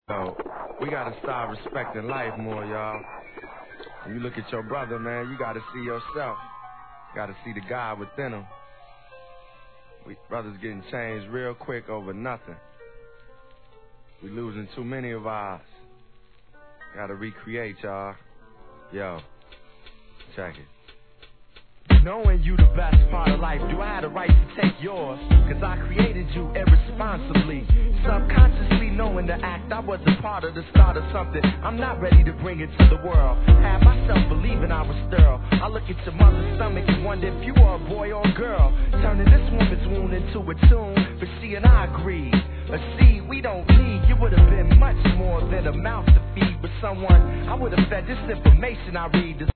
So, we gotta start respecting life more, y'all. When you look at your brother, man, you gotta see yourself. You gotta see the God within him. We brothers getting changed real quick over nothing. We losing too many of ours. Gotta recreate, y'all. Yo, check it. Knowing you the best part of life, do I have the right to take yours? Cause I created you irresponsibly. Subconsciously knowing the act, I was a part of the start of something. I'm not ready to bring it to the world. Have myself believing I was sterile. I look at your mother's stomach and wonder if you are a boy or a girl. Turning this woman's wound into a tomb, but she and I agreed. A seed we don't need, you would have been much more than a mouth to feed. But someone, I would have fed this information I read.